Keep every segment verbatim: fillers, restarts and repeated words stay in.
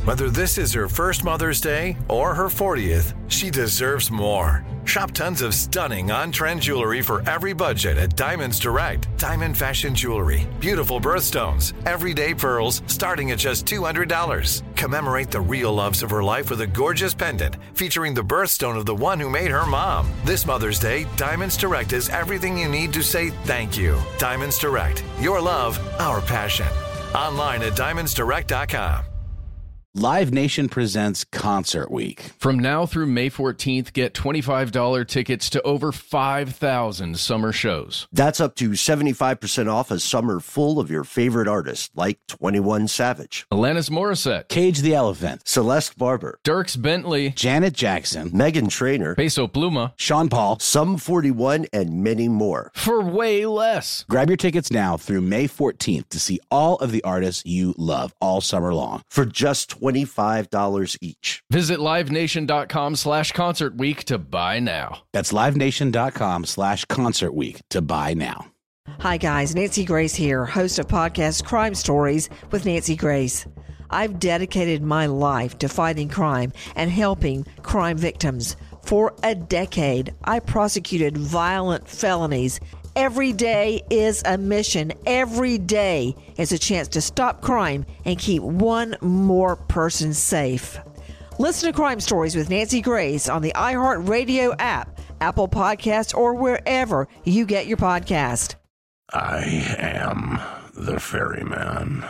Whether this is her first Mother's Day or her fortieth, she deserves more. Shop tons of stunning on-trend jewelry for every budget at Diamonds Direct. Diamond fashion jewelry, beautiful birthstones, everyday pearls starting at just two hundred dollars. Commemorate the real loves of her life with a gorgeous pendant featuring the birthstone of the one who made her mom. This Mother's Day, Diamonds Direct is everything you need to say thank you. Diamonds Direct, your love, our passion. Online at diamonds direct dot com. Live Nation presents Concert Week. From now through May fourteenth, get twenty-five dollars tickets to over five thousand summer shows. That's up to seventy-five percent off a summer full of your favorite artists, like twenty-one Savage, Alanis Morissette, Cage the Elephant, Celeste Barber, Dierks Bentley, Janet Jackson, Meghan Trainor, Peso Pluma, Sean Paul, Sum forty-one, and many more. For way less. Grab your tickets now through May fourteenth to see all of the artists you love all summer long for just twenty-five dollars each. Visit livenation.com slash concert week to buy now. That's livenation.com slash concert week to buy now. Hi, guys. Nancy Grace here, host of podcast Crime Stories with Nancy Grace. I've dedicated my life to fighting crime and helping crime victims. For a decade, I prosecuted violent felonies. Every day is a mission. Every day is a chance to stop crime and keep one more person safe. Listen to Crime Stories with Nancy Grace on the iHeartRadio app, Apple Podcasts, or wherever you get your podcast. I am the ferryman.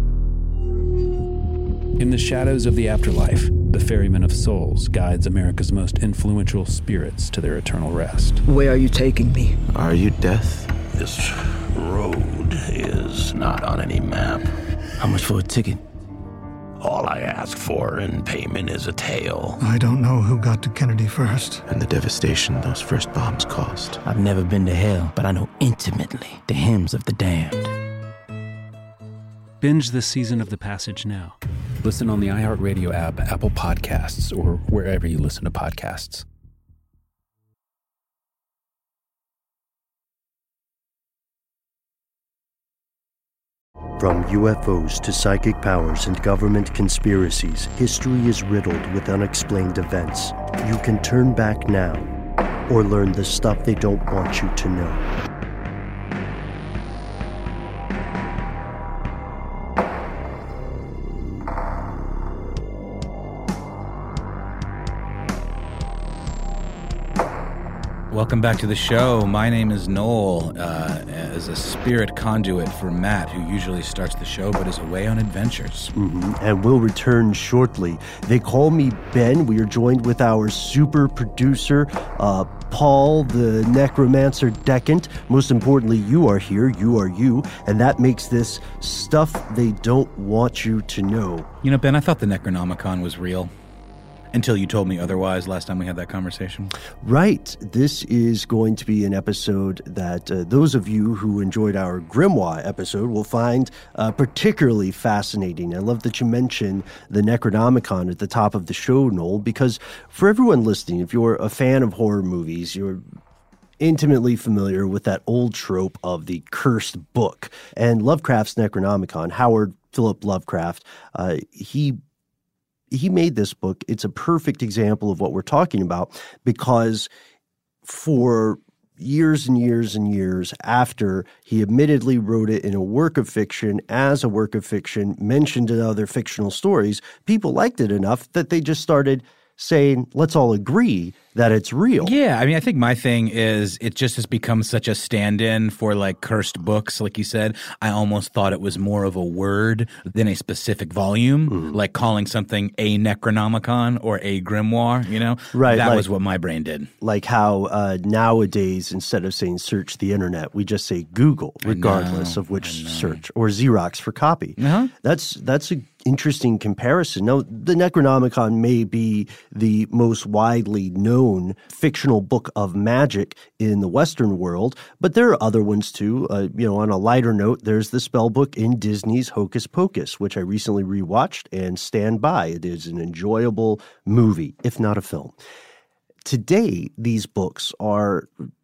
In the shadows of the afterlife, the Ferryman of Souls guides America's most influential spirits to their eternal rest. Where are you taking me? Are you death? This road is not on any map. How much for a ticket? All I ask for in payment is a tale. I don't know who got to Kennedy first. And the devastation those first bombs caused. I've never been to hell, but I know intimately the hymns of the damned. Binge this season of The Passage now. Listen on the iHeartRadio app, Apple Podcasts, or wherever you listen to podcasts. From U F Os to psychic powers and government conspiracies, history is riddled with unexplained events. You can turn back now or learn the stuff they don't want you to know. Welcome back to the show. My name is Noel, uh, as a spirit conduit for Matt, who usually starts the show but is away on adventures. Mm-hmm. And we'll return shortly. They call me Ben. We are joined with our super producer, uh, Paul, the necromancer Decant. Most importantly, you are here. You are you. And that makes this stuff they don't want you to know. You know, Ben, I thought the Necronomicon was real. Until you told me otherwise last time we had that conversation. Right. This is going to be an episode that uh, those of you who enjoyed our Grimoire episode will find uh, particularly fascinating. I love that you mentioned the Necronomicon at the top of the show, Noel, because for everyone listening, if you're a fan of horror movies, you're intimately familiar with that old trope of the cursed book. And Lovecraft's Necronomicon, Howard Philip Lovecraft, uh, he He made this book. It's a perfect example of what we're talking about because for years and years and years after he admittedly wrote it in a work of fiction, as a work of fiction, mentioned in other fictional stories, people liked it enough that they just started saying, let's all agree that it's real. Yeah, I mean, I think my thing is it just has become such a stand-in for, like, cursed books, like you said. I almost thought it was more of a word than a specific volume, mm. like calling something a Necronomicon or a grimoire, you know? Right. That like, was what my brain did. Like how uh, nowadays, instead of saying search the internet, we just say Google, regardless know, of which search, or Xerox for copy. Uh-huh. That's, that's a interesting comparison. Now, the Necronomicon may be the most widely known fictional book of magic in the Western world, but there are other ones too. Uh, you know, on a lighter note, there's the spell book in Disney's Hocus Pocus, which I recently rewatched and stand by. It is an enjoyable movie, if not a film. Today, these books are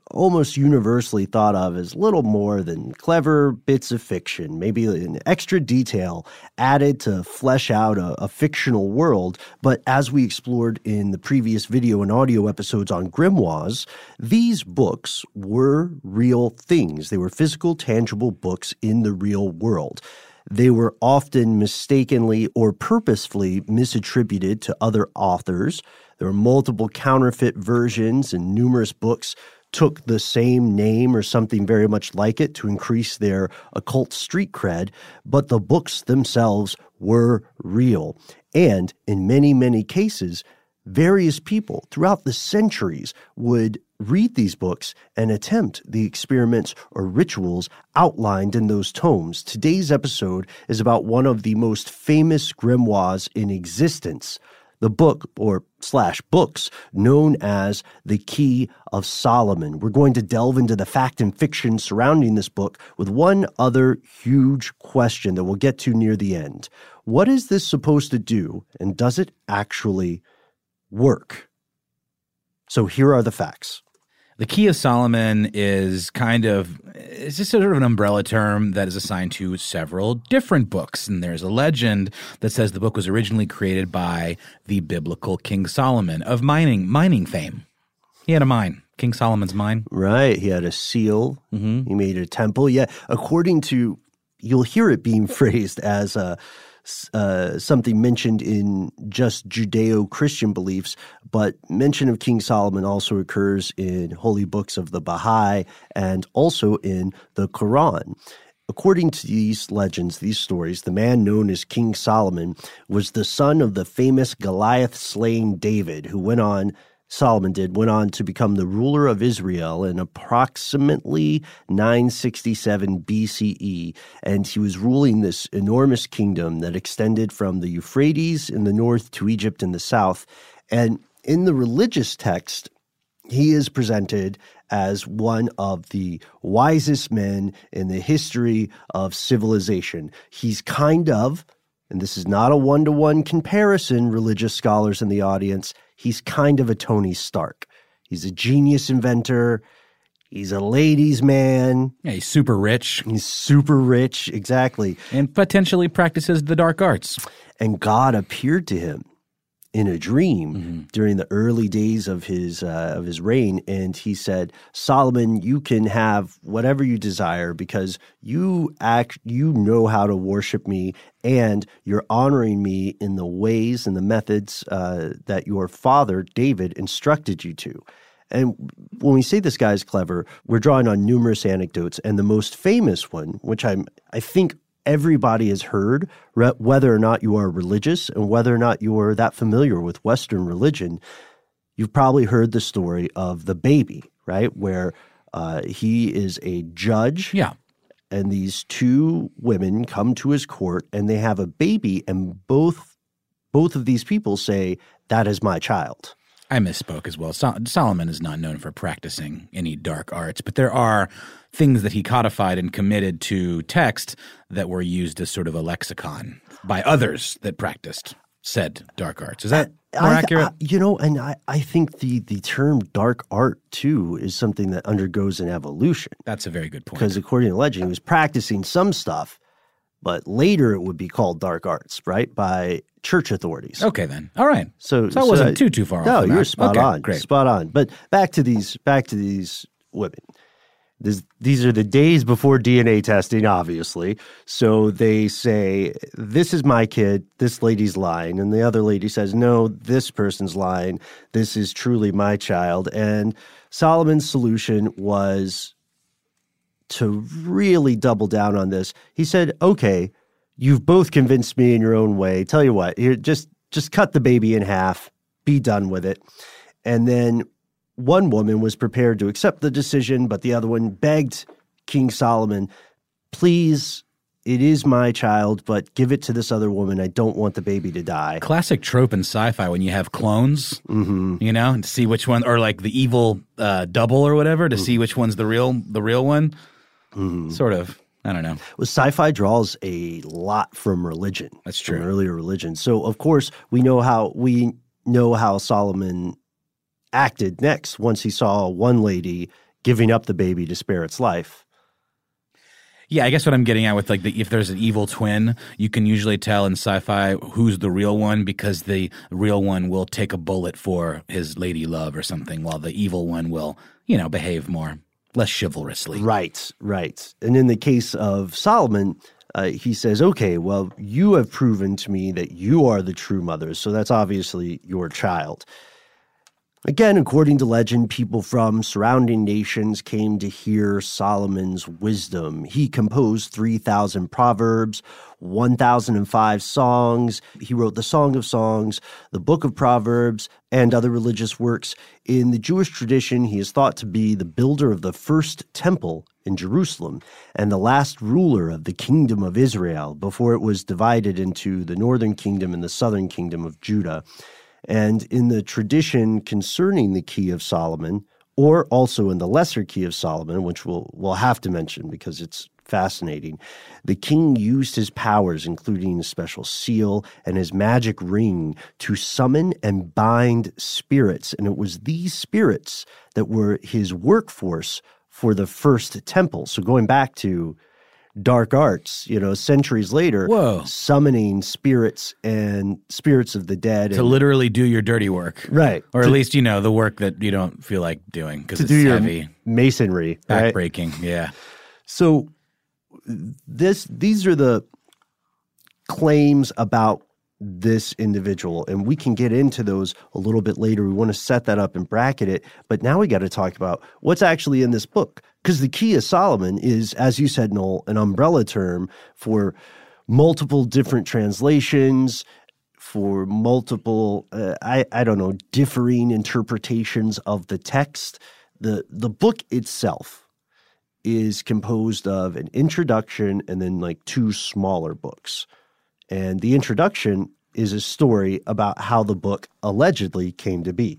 almost universally thought of as little more than clever bits of fiction, maybe an extra detail added to flesh out a, a fictional world. But as we explored in the previous video and audio episodes on grimoires, these books were real things. They were physical, tangible books in the real world. They were often mistakenly or purposefully misattributed to other authors. There were multiple counterfeit versions, and numerous books took the same name or something very much like it to increase their occult street cred, but the books themselves were real. And in many, many cases, various people throughout the centuries would read these books and attempt the experiments or rituals outlined in those tomes. Today's episode is about one of the most famous grimoires in existence, the book or slash books known as the Key of Solomon. We're going to delve into the fact and fiction surrounding this book with one other huge question that we'll get to near the end. What is this supposed to do, and does it actually work? So here are the facts. The Key of Solomon is kind of, it's just sort of an umbrella term that is assigned to several different books. And there's a legend that says the book was originally created by the biblical King Solomon of mining, mining fame. He had a mine, King Solomon's mine. Right. He had a seal. Mm-hmm. He made a temple. Yeah. According to, you'll hear it being phrased as a, Uh, something mentioned in just Judeo-Christian beliefs, but mention of King Solomon also occurs in holy books of the Baha'i and also in the Quran. According to these legends, these stories, the man known as King Solomon was the son of the famous Goliath-slaying David, who went on Solomon did, went on to become the ruler of Israel in approximately nine sixty-seven B C E, and he was ruling this enormous kingdom that extended from the Euphrates in the north to Egypt in the south. And in the religious text, he is presented as one of the wisest men in the history of civilization. He's kind of, and this is not a one-to-one comparison, religious scholars in the audience, he's kind of a Tony Stark. He's a genius inventor. He's a ladies' man. Yeah, he's super rich. He's super rich, exactly. And potentially practices the dark arts. And God appeared to him in a dream mm-hmm. during the early days of his uh, of his reign, and he said, Solomon, you can have whatever you desire because you act, you know how to worship me, and you're honoring me in the ways and the methods uh, that your father David instructed you to. And when we say this guy is clever, we're drawing on numerous anecdotes, and the most famous one, which I'm I think everybody has heard, whether or not you are religious and whether or not you are that familiar with Western religion, you've probably heard the story of the baby, right? Where uh, he is a judge. Yeah. And these two women come to his court and they have a baby, and both both of these people say, that is my child. I misspoke as well. Sol- Solomon is not known for practicing any dark arts, but there are things that he codified and committed to text that were used as sort of a lexicon by others that practiced said dark arts. Is that more I, accurate? I, you know, and I, I think the, the term dark art, too, is something that undergoes an evolution. That's a very good point. Because according to legend, he was practicing some stuff, but later it would be called dark arts, right, by church authorities. Okay, then. All right. So, so I wasn't so, too, too far no, off. No, you're that. spot okay, on. Great. Spot on. But back to these, back to these women. This, these are the days before D N A testing, obviously. So they say, this is my kid, this lady's lying. And the other lady says, no, this person's lying. This is truly my child. And Solomon's solution was to really double down on this. He said, okay, you've both convinced me in your own way. Tell you what, here, just, just cut the baby in half, be done with it. And then one woman was prepared to accept the decision, but the other one begged King Solomon, please, it is my child, but give it to this other woman. I don't want the baby to die. Classic trope in sci-fi when you have clones, mm-hmm. you know, and to see which one, or like the evil uh, double or whatever, to mm-hmm. see which one's the real the real one. Mm-hmm. Sort of. I don't know. Well, sci-fi draws a lot from religion. That's true. From earlier religion. So, of course, we know how we know how Solomon acted next once he saw one lady giving up the baby to spare its life. Yeah, I guess what I'm getting at with like the, if there's an evil twin, you can usually tell in sci-fi who's the real one because the real one will take a bullet for his lady love or something, while the evil one will, you know, behave more, less chivalrously. Right, right. And in the case of Solomon, uh, he says, okay, well, you have proven to me that you are the true mother, so that's obviously your child. Again, according to legend, people from surrounding nations came to hear Solomon's wisdom. He composed three thousand proverbs, one thousand five songs. He wrote the Song of Songs, the Book of Proverbs, and other religious works. In the Jewish tradition, he is thought to be the builder of the first temple in Jerusalem and the last ruler of the kingdom of Israel before it was divided into the northern kingdom and the southern kingdom of Judah. And in the tradition concerning the Key of Solomon, or also in the Lesser Key of Solomon, which we'll, we'll have to mention because it's fascinating, the king used his powers, including a special seal and his magic ring, to summon and bind spirits. And it was these spirits that were his workforce for the first temple. So going back to dark arts, you know, centuries later, Whoa. summoning spirits and spirits of the dead. To and, literally do your dirty work. Right. Or to, at least, you know, the work that you don't feel like doing because it's do your heavy. Masonry. Backbreaking, right? Yeah. So this these are the claims about this individual, and we can get into those a little bit later. We want to set that up and bracket it, but now we got to talk about what's actually in this book. Because the Key of Solomon is, as you said, Noel, an umbrella term for multiple different translations, for multiple, uh, I, I don't know, differing interpretations of the text. The, the book itself is composed of an introduction and then like two smaller books. And the introduction is a story about how the book allegedly came to be.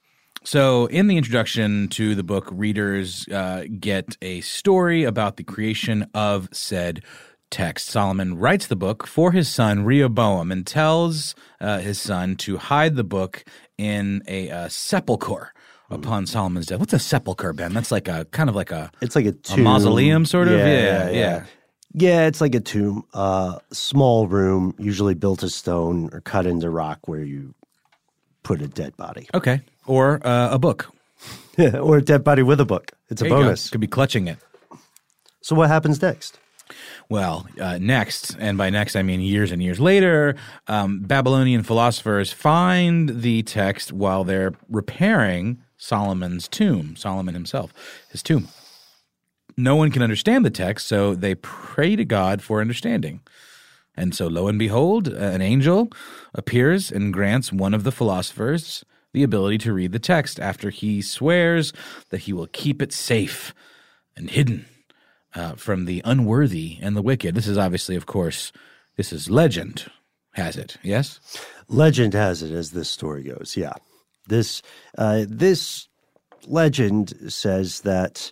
So in the introduction to the book, readers uh, get a story about the creation of said text. Solomon writes the book for his son Rehoboam and tells uh, his son to hide the book in a uh, sepulcher upon Solomon's death. What's a sepulcher, Ben? That's like a kind of like a it's like a, tomb. a mausoleum, sort of. Yeah, yeah, yeah. yeah. yeah. Yeah, it's like a tomb, a uh, small room, usually built of stone or cut into rock where you put a dead body. Okay. Or uh, a book. Yeah, or a dead body with a book. It's a there bonus. Could be clutching it. So what happens next? Well, uh, next, and by next I mean years and years later, um, Babylonian philosophers find the text while they're repairing Solomon's tomb, Solomon himself, his tomb. No one can understand the text, so they pray to God for understanding. And so, lo and behold, an angel appears and grants one of the philosophers the ability to read the text after he swears that he will keep it safe and hidden uh, from the unworthy and the wicked. This is obviously, of course, this is legend, has it, yes? Legend has it, as this story goes, yeah. This uh, this legend says that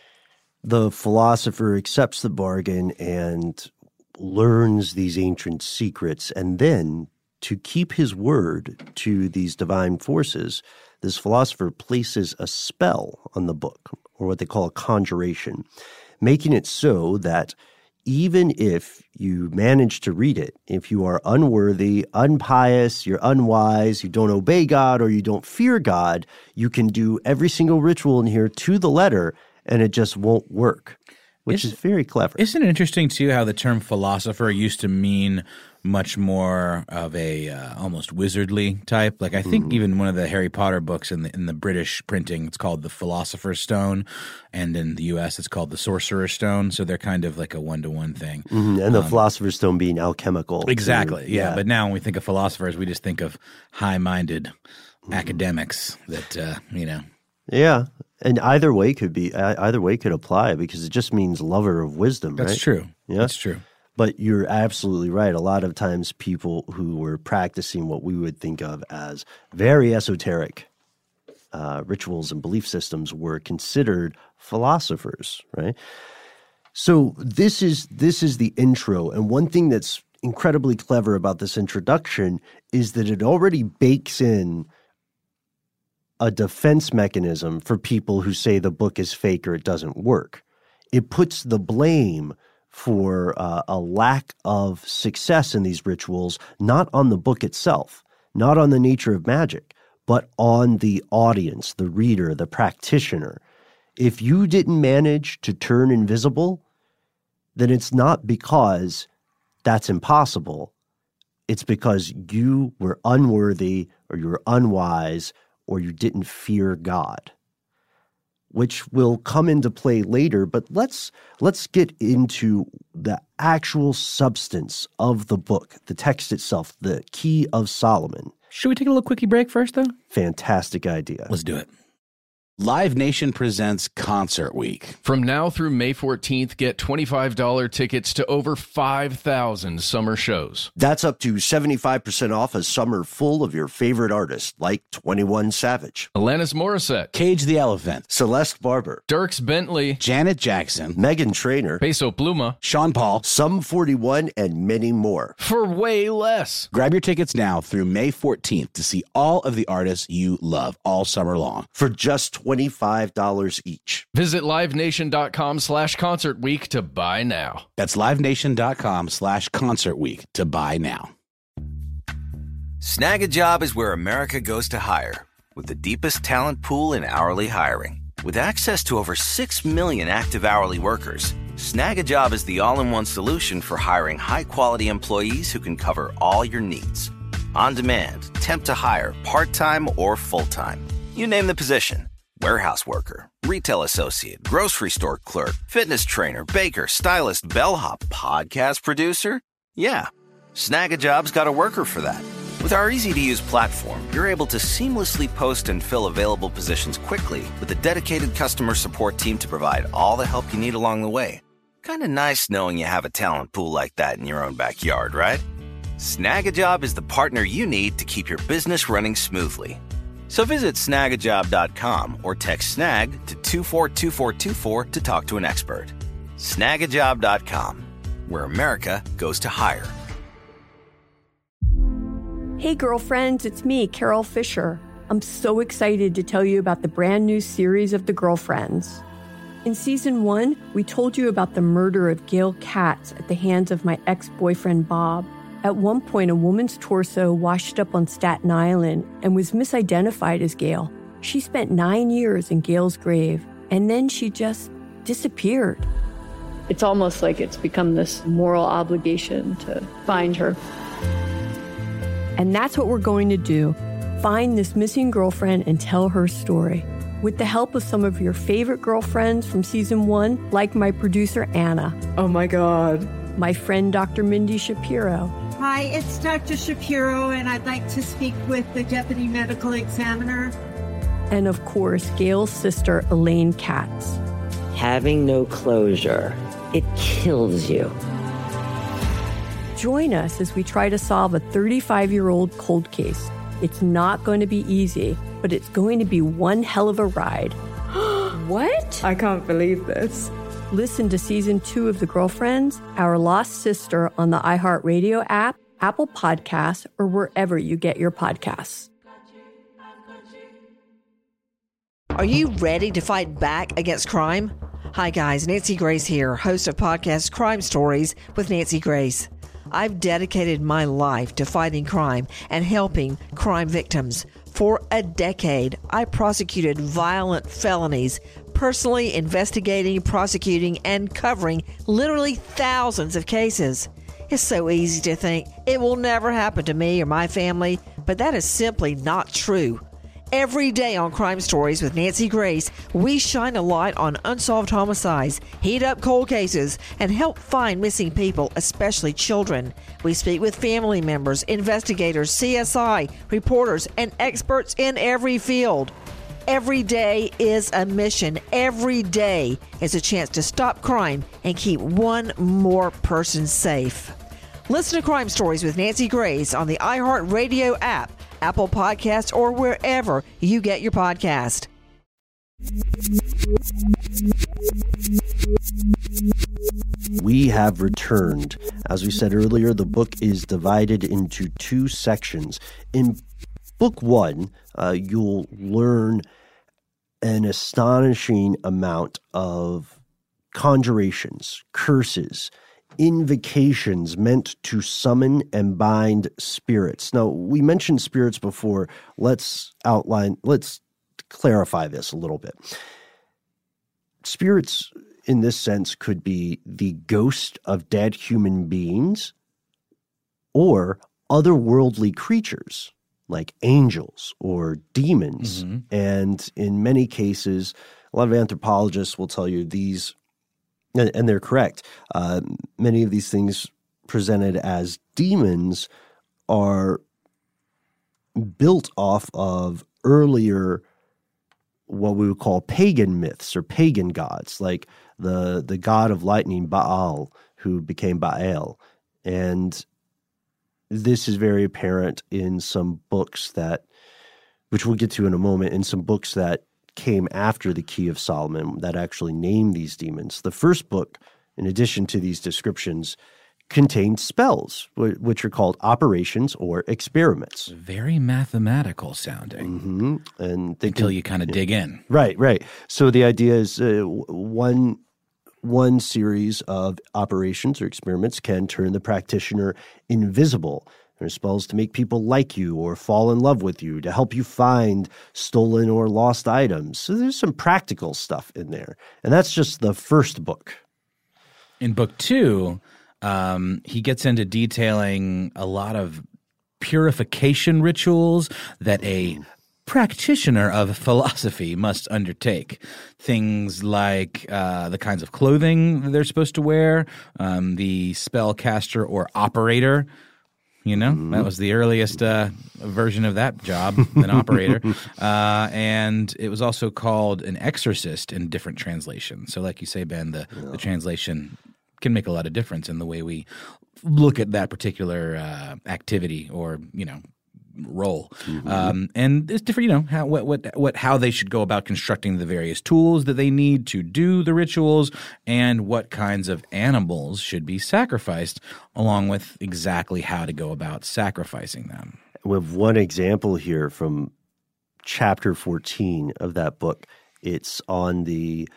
the philosopher accepts the bargain and learns these ancient secrets, and then to keep his word to these divine forces, this philosopher places a spell on the book, or what they call a conjuration, making it so that even if you manage to read it, if you are unworthy, unpious, you're unwise, you don't obey God, or you don't fear God, you can do every single ritual in here to the letter, and it just won't work, which is, is very clever. Isn't it interesting, too, how the term philosopher used to mean much more of a uh, almost wizardly type? Like I think mm. even one of the Harry Potter books in the, in the British printing, it's called the Philosopher's Stone, and in the U S it's called the Sorcerer's Stone, so they're kind of like a one-to-one thing. Mm-hmm. And the um, Philosopher's Stone being alchemical. Exactly, too. yeah. yeah. But now when we think of philosophers, we just think of high-minded mm. academics that, uh, you know. Yeah. And either way could be either way could apply because it just means lover of wisdom, That's right? true. Yeah? That's true. But you're absolutely right. A lot of times people who were practicing what we would think of as very esoteric uh, rituals and belief systems were considered philosophers, right? So this is this is the intro. And one thing that's incredibly clever about this introduction is that it already bakes in a defense mechanism for people who say the book is fake or it doesn't work. It puts the blame for uh, a lack of success in these rituals not on the book itself, not on the nature of magic, but on the audience, the reader, the practitioner. If you didn't manage to turn invisible, then it's not because that's impossible. It's because you were unworthy or you were unwise or you didn't fear God, which will come into play later. But let's let's get into the actual substance of the book, the text itself, the Key of Solomon. Should we take a little quickie break first, though? Fantastic idea. Let's do it. Live Nation presents Concert Week. From now through May fourteenth, get twenty-five dollars tickets to over five thousand summer shows. That's up to seventy-five percent off a summer full of your favorite artists like twenty-one Savage, Alanis Morissette, Cage the Elephant, Celeste Barber, Dierks Bentley, Janet Jackson, Meghan Trainor, Peso Pluma, Sean Paul, Sum forty-one, and many more. For way less. Grab your tickets now through May fourteenth to see all of the artists you love all summer long for just twenty-five dollars each. Visit livenation.com slash concert week to buy now. That's livenation.com slash concert week to buy now. Snag a Job is where America goes to hire, with the deepest talent pool in hourly hiring. With access to over six million active hourly workers, Snag a Job is the all-in-one solution for hiring high-quality employees who can cover all your needs. On demand, temp to hire, part-time or full-time. You name the position. Warehouse worker, retail associate, grocery store clerk, fitness trainer, baker, stylist, bellhop, podcast producer. Yeah, Snag a Job's got a worker for that. With our easy-to-use platform, you're able to seamlessly post and fill available positions quickly with a dedicated customer support team to provide all the help you need along the way. Kind of nice knowing you have a talent pool like that in your own backyard, right? Snag a Job is the partner you need to keep your business running smoothly. So visit snag a job dot com or text SNAG to two four two four two four to talk to an expert. snag a job dot com, where America goes to hire. Hey girlfriends, it's me, Carol Fisher. I'm so excited to tell you about the brand new series of The Girlfriends. In season one, we told you about the murder of Gail Katz at the hands of my ex-boyfriend Bob. At one point, a woman's torso washed up on Staten Island and was misidentified as Gail. She spent nine years in Gail's grave, and then she just disappeared. It's almost like it's become this moral obligation to find her. And that's what we're going to do. Find this missing girlfriend and tell her story. With the help of some of your favorite girlfriends from season one, like my producer, Anna. Oh my God. My friend, Doctor Mindy Shapiro. Hi, it's Doctor Shapiro, and I'd like to speak with the Deputy Medical Examiner. And of course, Gail's sister, Elaine Katz. Having no closure, it kills you. Join us as we try to solve a thirty-five-year-old cold case. It's not going to be easy, but it's going to be one hell of a ride. What? I can't believe this. Listen to season two of The Girlfriends, Our Lost Sister on the iHeartRadio app, Apple Podcasts, or wherever you get your podcasts. Are you ready to fight back against crime? Hi guys, Nancy Grace here, host of podcast Crime Stories with Nancy Grace. I've dedicated my life to fighting crime and helping crime victims. For a decade, I prosecuted violent felonies, personally investigating, prosecuting, and covering literally thousands of cases. It's so easy to think it will never happen to me or my family, but that is simply not true. Every day on Crime Stories with Nancy Grace, we shine a light on unsolved homicides, heat up cold cases, and help find missing people, especially children. We speak with family members, investigators, C S I, reporters, and experts in every field. Every day is a mission. Every day is a chance to stop crime and keep one more person safe. Listen to Crime Stories with Nancy Grace on the iHeartRadio app, Apple Podcasts, or wherever you get your podcast. We have returned. As we said earlier, the book is divided into two sections. In book one, uh, you'll learn an astonishing amount of conjurations, curses, invocations meant to summon and bind spirits. Now, we mentioned spirits before. Let's outline, let's clarify this a little bit. Spirits, in this sense, could be the ghost of dead human beings or otherworldly creatures like angels or demons. Mm-hmm. And in many cases, a lot of anthropologists will tell you these, and, and they're correct, uh, many of these things presented as demons are built off of earlier what we would call pagan myths or pagan gods, like the the god of lightning, Baal, who became Baal. And this is very apparent in some books that, which we'll get to in a moment, in some books that came after the Key of Solomon that actually named these demons. The first book, in addition to these descriptions, contained spells, which are called operations or experiments. Very mathematical sounding. Mm-hmm. And they Until can, you kind of dig in. Right, right. So the idea is uh, one one series of operations or experiments can turn the practitioner invisible. There are spells to make people like you or fall in love with you, to help you find stolen or lost items. So there's some practical stuff in there. And that's just the first book. In book two, um, he gets into detailing a lot of purification rituals that a practitioner of philosophy must undertake. Things like uh, the kinds of clothing they're supposed to wear, um, the spellcaster or operator. You know, mm-hmm. that was the earliest uh, version of that job, an operator. Uh, and it was also called an exorcist in different translations. So like you say, Ben, the, yeah. the translation can make a lot of difference in the way we look at that particular uh, activity or, you know, role. Mm-hmm. Um, and it's different, you know, how what, what what how they should go about constructing the various tools that they need to do the rituals, and what kinds of animals should be sacrificed, along with exactly how to go about sacrificing them. We have one example here from chapter fourteen of that book. It's on the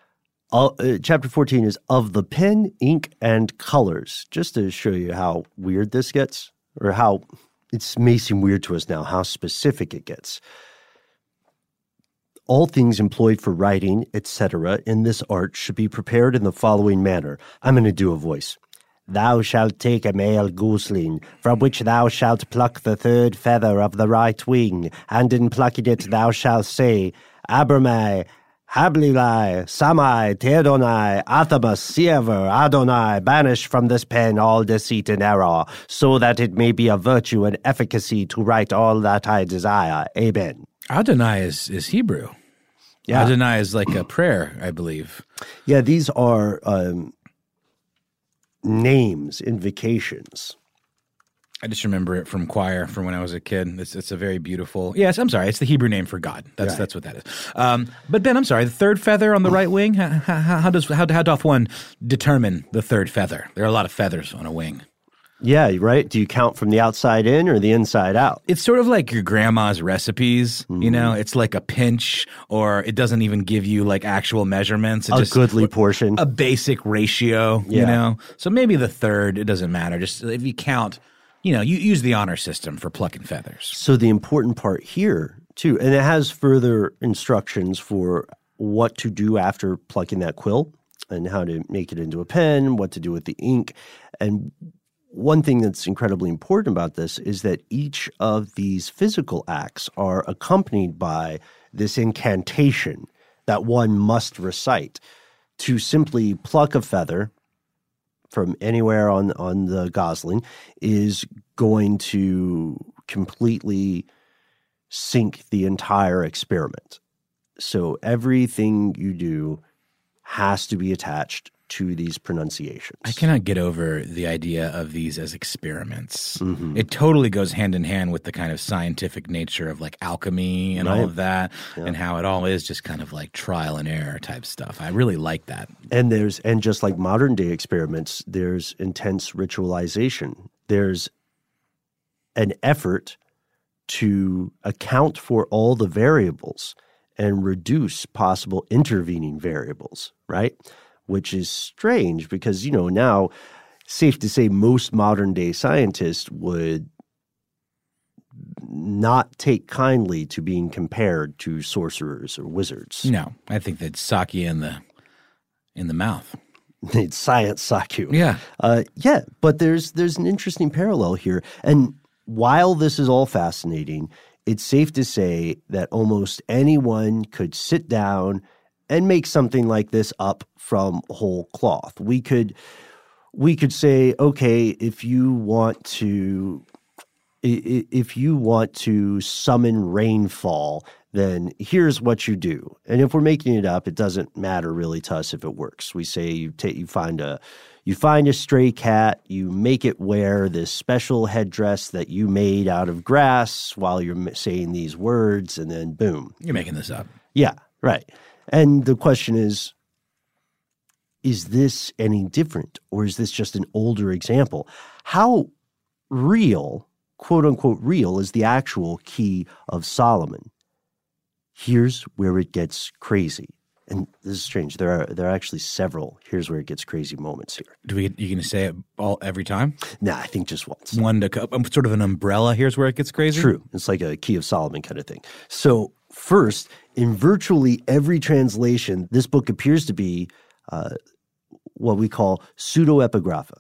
uh, uh, chapter fourteen is of the pen, ink, and colors, just to show you how weird this gets, or how it may seem weird to us now, how specific it gets. All things employed for writing, et cetera, in this art should be prepared in the following manner. I'm going to do a voice. Thou shalt take a male gosling, from which thou shalt pluck the third feather of the right wing, and in plucking it thou shalt say, Abramai, Hablilai, Samai, Teodonai, Athamas, Siever, Adonai, banish from this pen all deceit and error, so that it may be a virtue and efficacy to write all that I desire. Amen. Adonai is, is Hebrew. Yeah. Adonai is like a prayer, I believe. Yeah, these are um, names, invocations. I just remember it from choir from when I was a kid. It's, it's a very beautiful – yes, I'm sorry. It's the Hebrew name for God. That's right. That's what that is. Um, but, Ben, I'm sorry. The third feather on the right wing, how, how, how does how, how doth one determine the third feather? There are a lot of feathers on a wing. Yeah, right. Do you count from the outside in or the inside out? It's sort of like your grandma's recipes, mm-hmm. you know? It's like a pinch, or it doesn't even give you like actual measurements. It's a just goodly portion. A basic ratio, yeah. you know? So maybe the third, it doesn't matter. Just if you count – you know, you use the honor system for plucking feathers. So the important part here, too, and it has further instructions for what to do after plucking that quill and how to make it into a pen, what to do with the ink. And one thing that's incredibly important about this is that each of these physical acts are accompanied by this incantation that one must recite. To simply pluck a feather from anywhere on, on the gosling is going to completely sink the entire experiment. So everything you do has to be attached to these pronunciations. I cannot get over the idea of these as experiments. Mm-hmm. It totally goes hand in hand with the kind of scientific nature of like alchemy and right. all of that, yeah. and how it all is just kind of like trial and error type stuff. I really like that. And there's and just like modern day experiments, there's intense ritualization. There's an effort to account for all the variables and reduce possible intervening variables, right? Which is strange because, you know, now safe to say most modern day scientists would not take kindly to being compared to sorcerers or wizards. No, I think they'd sock you in the in the mouth. They'd science sock you. Yeah. Uh, yeah, but there's there's an interesting parallel here. And while this is all fascinating, it's safe to say that almost anyone could sit down and make something like this up from whole cloth. We could we could say, okay, if you want to if you want to summon rainfall, then here's what you do. And if we're making it up, it doesn't matter really to us if it works. We say you take you find a you find a stray cat, you make it wear this special headdress that you made out of grass while you're saying these words, and then boom. You're making this up. Yeah, right. And the question is, is this any different, or is this just an older example? How real, quote unquote real, is the actual Key of Solomon? Here's where it gets crazy. And this is strange. There are there are actually several here's where it gets crazy moments here. Do we? You going to say it all every time? Nah, I think just once. One to sort of an umbrella. Here's where it gets crazy. True. It's like a Key of Solomon kind of thing. So first, in virtually every translation, this book appears to be uh, what we call pseudoepigrapha.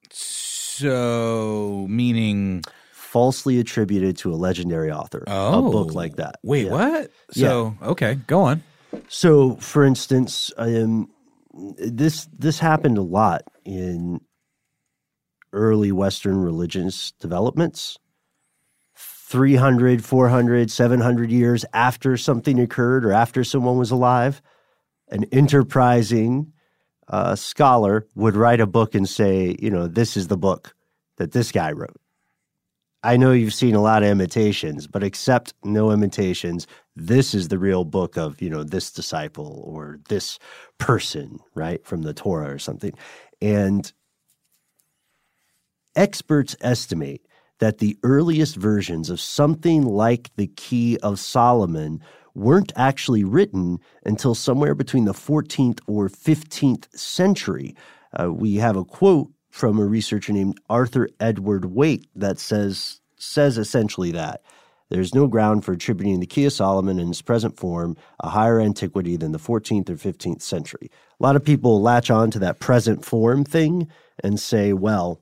So meaning falsely attributed to a legendary author. Oh, a book like that. Wait, yeah. what? So yeah. Okay, go on. So, for instance, um, this this happened a lot in early Western religious developments. three hundred, four hundred, seven hundred years after something occurred or after someone was alive, an enterprising uh, scholar would write a book and say, you know, this is the book that this guy wrote. I know you've seen a lot of imitations, but accept no imitations. This is the real book of, you know, this disciple or this person, right, from the Torah or something. And experts estimate that the earliest versions of something like the Key of Solomon weren't actually written until somewhere between the fourteenth or fifteenth century. Uh, we have a quote from a researcher named Arthur Edward Waite that says says essentially that there's no ground for attributing the Key of Solomon in its present form a higher antiquity than the fourteenth or fifteenth century. A lot of people latch on to that present form thing and say, well,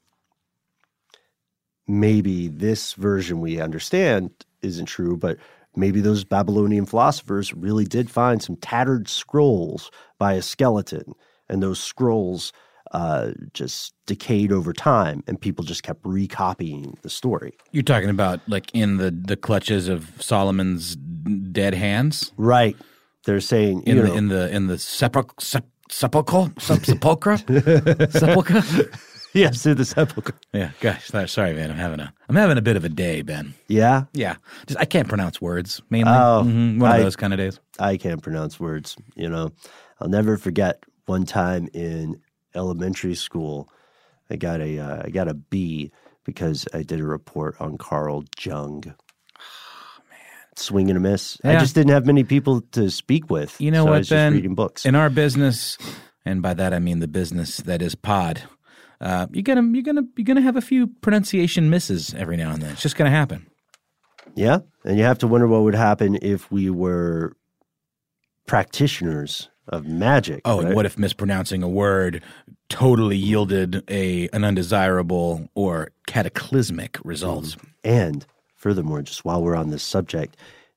maybe this version we understand isn't true, but maybe those Babylonian philosophers really did find some tattered scrolls by a skeleton, and those scrolls uh, just decayed over time, and people just kept recopying the story. You're talking about like in the, the clutches of Solomon's dead hands? Right. They're saying, in you the know, in the in the sepulchre sep, sepulchre sepulchre sepulchre. Yes, through the sepulchre. Yeah, gosh, sorry, man. I'm having a I'm having a bit of a day, Ben. Yeah, yeah. Just I can't pronounce words mainly. Oh, mm-hmm. One I, of those kind of days. I can't pronounce words. You know, I'll never forget one time in elementary school, I got a uh, I got a B because I did a report on Carl Jung. Oh man, swing and a miss. Yeah. I just didn't have many people to speak with. You know so what, I was Ben? just reading books. In our business, and by that I mean the business that is pod. Uh, you're gonna you're gonna you're gonna have a few pronunciation misses every now and then. It's just gonna happen. Yeah, and you have to wonder what would happen if we were practitioners of magic. Oh, right? and what if mispronouncing a word totally yielded a an undesirable or cataclysmic result? Mm. And furthermore, just while we're on this subject,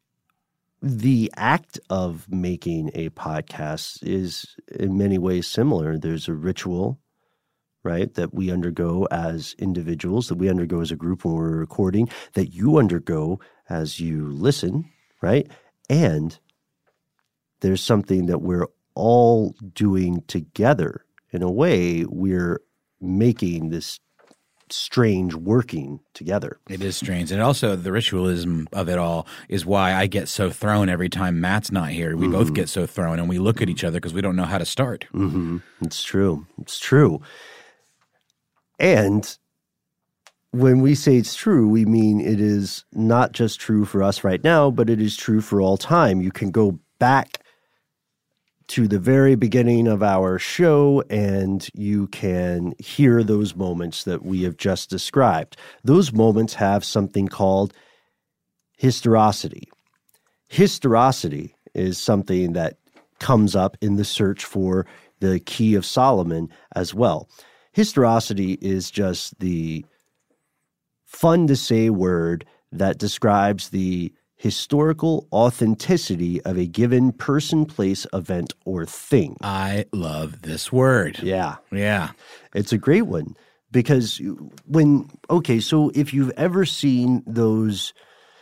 the act of making a podcast is in many ways similar. There's a ritual, right, that we undergo as individuals, that we undergo as a group when we're recording, that you undergo as you listen, right? And there's something that we're all doing together. In a way, we're making this strange working together. It is strange. And also the ritualism of it all is why I get so thrown every time Matt's not here. We mm-hmm. both get so thrown and we look at each other because we don't know how to start. Mm-hmm. It's true. It's true. And when we say it's true, we mean it is not just true for us right now, but it is true for all time. You can go back to the very beginning of our show and you can hear those moments that we have just described. Those moments have something called historicity. Historicity is something that comes up in the search for the Key of Solomon as well. Historicity is just the fun-to-say word that describes the historical authenticity of a given person, place, event, or thing. I love this word. Yeah. Yeah. It's a great one because when, okay, so if you've ever seen those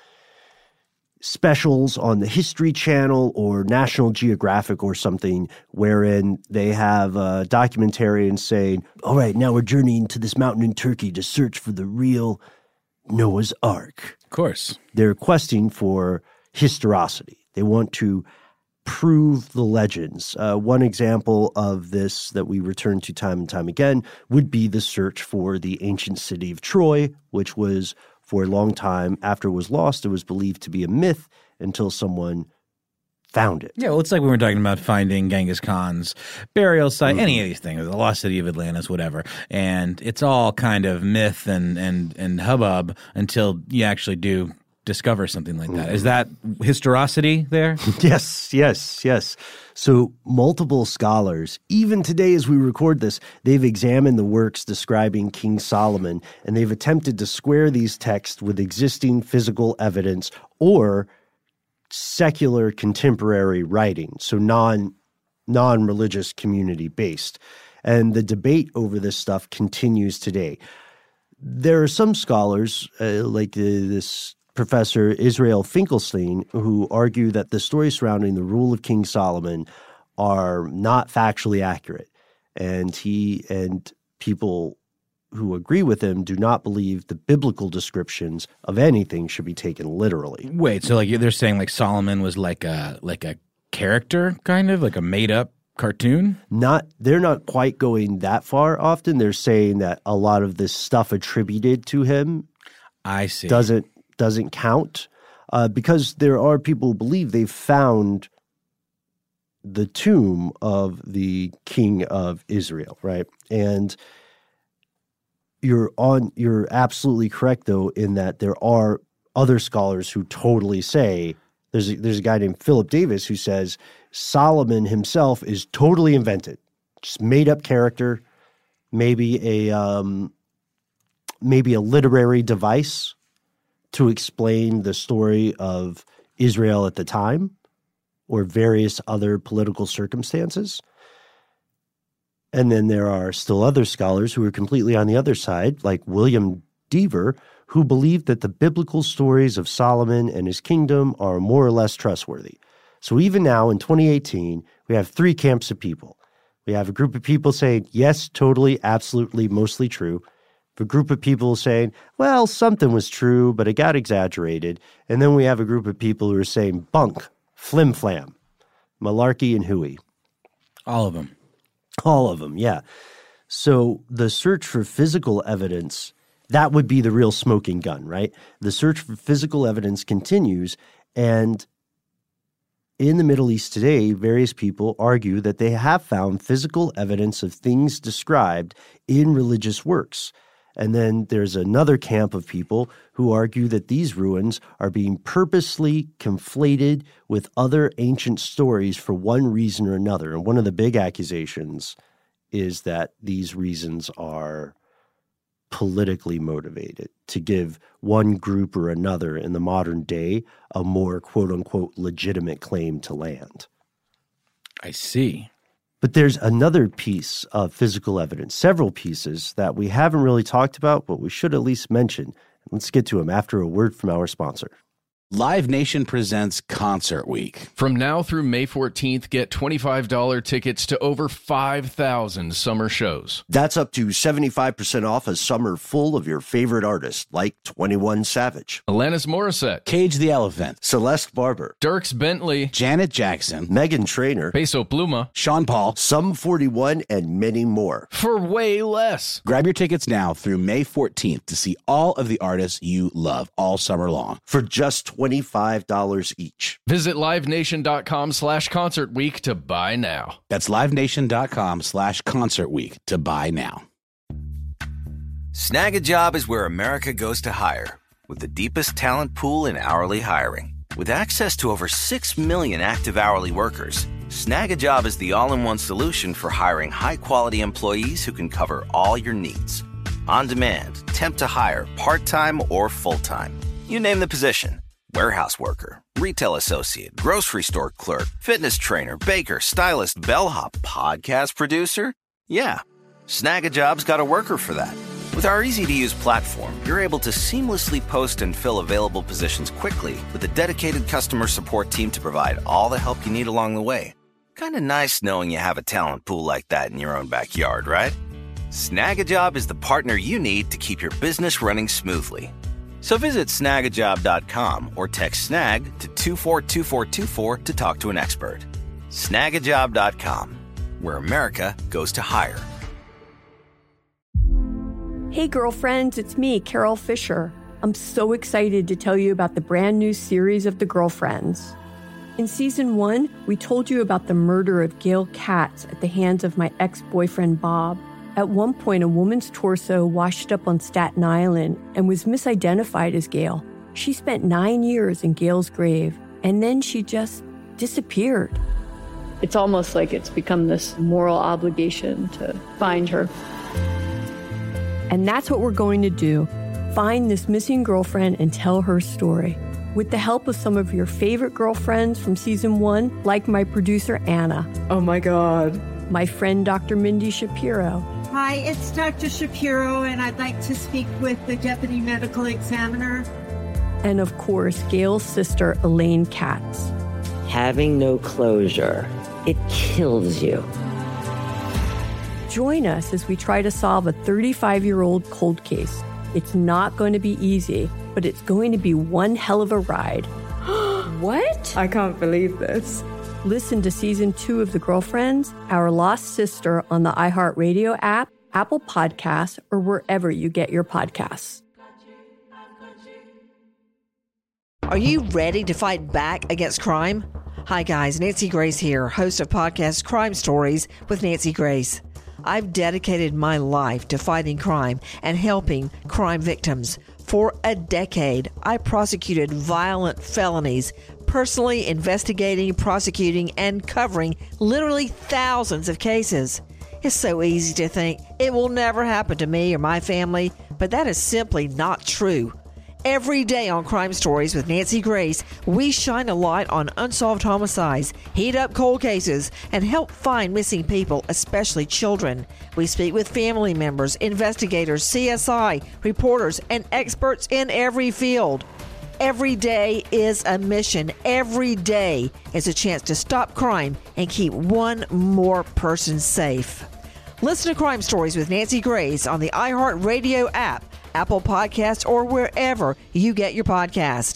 specials on the History Channel or National Geographic or something wherein they have a documentarian saying, all right, now we're journeying to this mountain in Turkey to search for the real Noah's Ark. Of course. They're questing for historicity. They want to prove the legends. Uh, one example of this that we return to time and time again would be the search for the ancient city of Troy, which was for a long time after it was lost, it was believed to be a myth until someone found it. Yeah, well, it's like we were talking about finding Genghis Khan's burial site, Mm-hmm. any of these things, the lost city of Atlantis, whatever. And it's all kind of myth and and, and hubbub until you actually do discover something like that. Mm-hmm. Is that historicity there? Yes, yes, yes. So multiple scholars, even today as we record this, they've examined the works describing King Solomon, and they've attempted to square these texts with existing physical evidence or secular contemporary writing, so non, non-religious community based. And the debate over this stuff continues today. There are some scholars, uh, like uh, this Professor Israel Finkelstein, who argue that the stories surrounding the rule of King Solomon are not factually accurate. And he and people who agree with him do not believe the biblical descriptions of anything should be taken literally. Wait, so like they're saying like Solomon was like a like a character, kind of like a made up cartoon? Not, they're not quite going that far often. They're saying that a lot of this stuff attributed to him I see. doesn't doesn't count uh, because there are people who believe they've found the tomb of the king of Israel, right? And you're on, you're absolutely correct though in that there are other scholars who totally say, there's a, there's a guy named Philip Davis who says Solomon himself is totally invented, just made up character, maybe a um, maybe a literary device to explain the story of Israel at the time or various other political circumstances. And then there are still other scholars who are completely on the other side, like William Dever, who believe that the biblical stories of Solomon and his kingdom are more or less trustworthy. So even now in twenty eighteen, we have three camps of people. We have a group of people saying, yes, totally, absolutely, mostly true. A group of people saying, well, something was true, but it got exaggerated. And then we have a group of people who are saying bunk, flim-flam, malarkey, and hooey. All of them. All of them, yeah. So the search for physical evidence, that would be the real smoking gun, right? The search for physical evidence continues, and in the Middle East today, various people argue that they have found physical evidence of things described in religious works. And then there's another camp of people who argue that these ruins are being purposely conflated with other ancient stories for one reason or another. And one of the big accusations is that these reasons are politically motivated to give one group or another in the modern day a more quote-unquote legitimate claim to land. I see. But there's another piece of physical evidence, several pieces that we haven't really talked about, but we should at least mention. Let's get to them after a word from our sponsor. Live Nation presents Concert Week. From now through May fourteenth, get twenty-five dollars tickets to over five thousand summer shows. That's up to seventy-five percent off a summer full of your favorite artists like twenty-one Savage, Alanis Morissette, Cage the Elephant, Celeste Barber, Dierks Bentley, Janet Jackson, Meghan Trainor, Peso Pluma, Sean Paul, Sum forty-one, and many more. For way less. Grab your tickets now through May fourteenth to see all of the artists you love all summer long for just twenty-five dollars each. Visit livenation.com slash concert week to buy now. That's livenation.com slash concert week to buy now. Snag a Job is where America goes to hire, with the deepest talent pool in hourly hiring. With access to over six million active hourly workers, Snag a Job is the all-in-one solution for hiring high-quality employees who can cover all your needs. On demand, temp to hire, part-time or full-time. You name the position. Warehouse worker, retail associate, grocery store clerk, fitness trainer, baker, stylist, bellhop, podcast producer. Yeah, Snag a Job's got a worker for that. With our easy-to-use platform, you're able to seamlessly post and fill available positions quickly with a dedicated customer support team to provide all the help you need along the way. Kind of nice knowing you have a talent pool like that in your own backyard, right? Snag a Job is the partner you need to keep your business running smoothly. So visit snag a job dot com or text SNAG to two four two four two four to talk to an expert. snag a job dot com, where America goes to hire. Hey girlfriends, it's me, Carol Fisher. I'm so excited to tell you about the brand new series of The Girlfriends. In season one, we told you about the murder of Gail Katz at the hands of my ex-boyfriend Bob. At one point, a woman's torso washed up on Staten Island and was misidentified as Gail. She spent nine years in Gail's grave, and then she just disappeared. It's almost like it's become this moral obligation to find her. And that's what we're going to do. Find this missing girlfriend and tell her story. With the help of some of your favorite girlfriends from season one, like my producer, Anna. Oh my God. My friend, Doctor Mindy Shapiro. Hi, it's Doctor Shapiro, and I'd like to speak with the Deputy Medical Examiner. And of course, Gail's sister, Elaine Katz. Having no closure, it kills you. Join us as we try to solve a thirty-five-year-old cold case. It's not going to be easy, but it's going to be one hell of a ride. What? I can't believe this. Listen to season two of The Girlfriends, Our Lost Sister on the iHeartRadio app, Apple Podcasts, or wherever you get your podcasts. Are you ready to fight back against crime? Hi guys, Nancy Grace here, host of podcast Crime Stories with Nancy Grace. I've dedicated my life to fighting crime and helping crime victims. For a decade, I prosecuted violent felonies, personally investigating, prosecuting, and covering literally thousands of cases. It's so easy to think it will never happen to me or my family, but that is simply not true. Every day on Crime Stories with Nancy Grace, we shine a light on unsolved homicides, heat up cold cases, and help find missing people, especially children. We speak with family members, investigators, C S I, reporters, and experts in every field. Every day is a mission. Every day is a chance to stop crime and keep one more person safe. Listen to Crime Stories with Nancy Grace on the iHeartRadio app, Apple Podcasts, or wherever you get your podcast.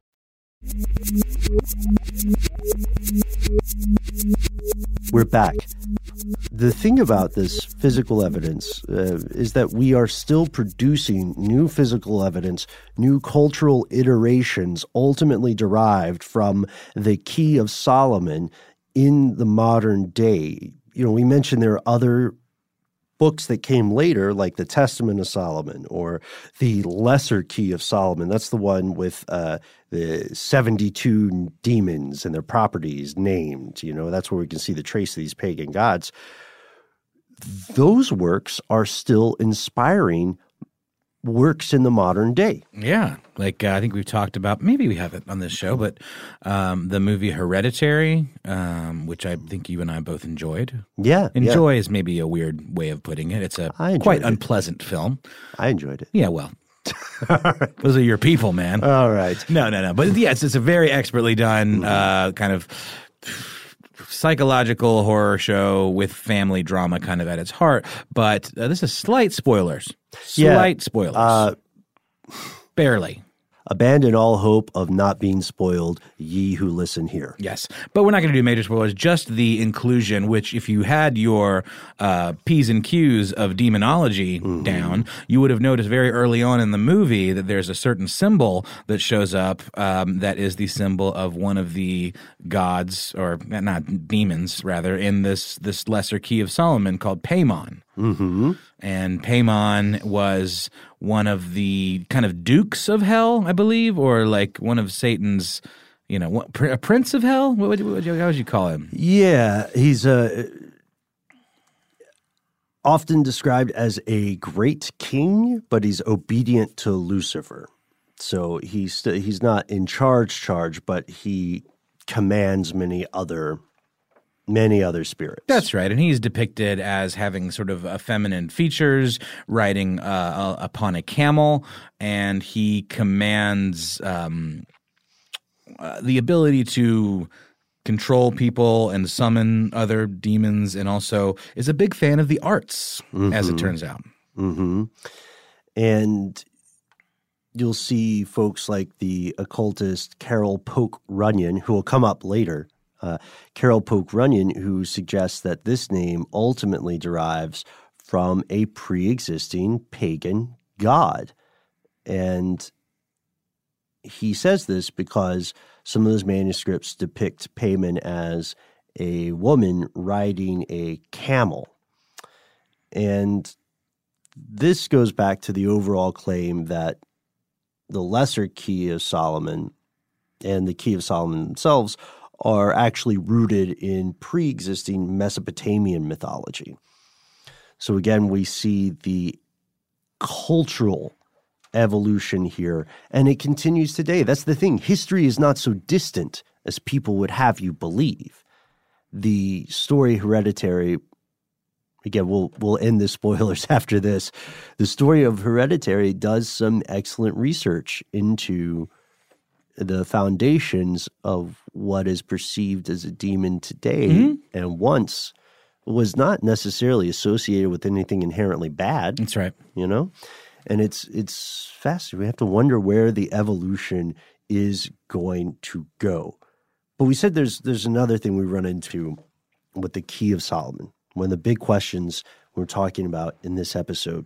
We're back. The thing about this physical evidence uh, is that we are still producing new physical evidence, new cultural iterations ultimately derived from the Key of Solomon in the modern day. You know, we mentioned there are other books that came later, like the Testament of Solomon or the Lesser Key of Solomon. That's the one with uh, the seventy-two demons and their properties named. You know, that's where we can see the trace of these pagan gods. Those works are still inspiring works in the modern day. Yeah. Like uh, I think we've talked about, maybe we haven't on this show, but um, the movie Hereditary, um, which I think you and I both enjoyed. Yeah. Enjoy yeah. is maybe a weird way of putting it. It's a I quite it. unpleasant film. I enjoyed it. Yeah, well, Those are your people, man. All right. No, no, no. But yes, it's a very expertly done mm-hmm. uh, kind of psychological horror show with family drama kind of at its heart. But uh, this is slight spoilers. Slight yeah. spoilers. Uh, Barely. Abandon all hope of not being spoiled, ye who listen here. Yes. But we're not going to do major spoilers, just the inclusion, which if you had your uh, P's and Q's of demonology mm-hmm. down, you would have noticed very early on in the movie that there's a certain symbol that shows up um, that is the symbol of one of the gods, or not demons, rather, in this, this lesser key of Solomon called Paimon. Mm-hmm. And Paimon was one of the kind of dukes of hell, I believe, or like one of Satan's, you know, what, a prince of hell? What would you, what would you, how would you call him? Yeah, he's uh, often described as a great king, but he's obedient to Lucifer. So he's st- he's not in charge, charge, but he commands many other Many other spirits. That's right. And he's depicted as having sort of uh, feminine features, riding uh, uh, upon a camel, and he commands um, uh, the ability to control people and summon other demons, and also is a big fan of the arts, mm-hmm. as it turns out. Mm-hmm. And you'll see folks like the occultist Carol Poke Runyon, who will come up later. Uh, Carol Poke Runyon, who suggests that this name ultimately derives from a pre-existing pagan god. And he says this because some of those manuscripts depict Paimon as a woman riding a camel. And this goes back to the overall claim that the lesser key of Solomon and the key of Solomon themselves are actually rooted in pre-existing Mesopotamian mythology. So again, we see the cultural evolution here, and it continues today. That's the thing. History is not so distant as people would have you believe. The story Hereditary, again, we'll we'll end the spoilers after this. The story of Hereditary does some excellent research into the foundations of what is perceived as a demon today, mm-hmm. and once was not necessarily associated with anything inherently bad. That's right. You know? And it's it's fascinating. We have to wonder where the evolution is going to go. But we said there's there's another thing we run into with the Key of Solomon. One of the big questions we're talking about in this episode.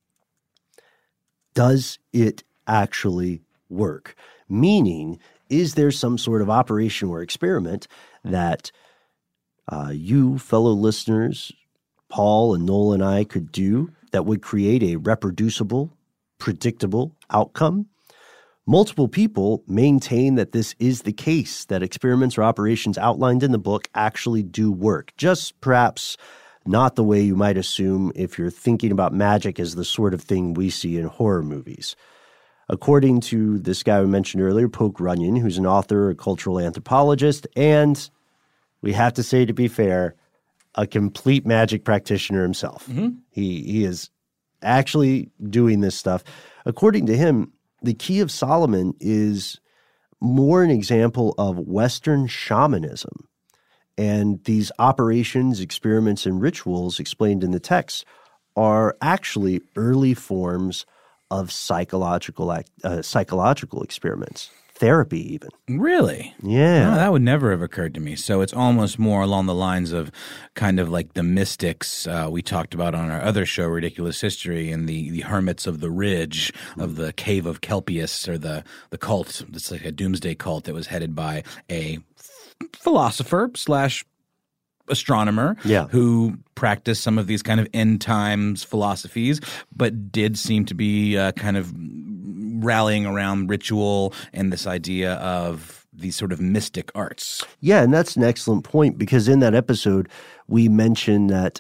Does it actually work? Meaning, is there some sort of operation or experiment that uh, you, fellow listeners, Paul and Noel and I could do that would create a reproducible, predictable outcome? Multiple people maintain that this is the case, that experiments or operations outlined in the book actually do work, just perhaps not the way you might assume if you're thinking about magic as the sort of thing we see in horror movies. According to this guy we mentioned earlier, Poke Runyon, who's an author, a cultural anthropologist, and we have to say, to be fair, a complete magic practitioner himself. Mm-hmm. He he is actually doing this stuff. According to him, the Key of Solomon is more an example of Western shamanism. And these operations, experiments, and rituals explained in the text are actually early forms of psychological uh, psychological experiments, therapy even. Really? Yeah. No, that would never have occurred to me. So it's almost more along the lines of kind of like the mystics uh, we talked about on our other show, Ridiculous History, and the, the hermits of the ridge, of the cave of Kelpius, or the, the cult. It's like a doomsday cult that was headed by a philosopher slash astronomer yeah. who practiced some of these kind of end times philosophies, but did seem to be uh, kind of rallying around ritual and this idea of these sort of mystic arts. Yeah, and that's an excellent point, because in that episode we mentioned that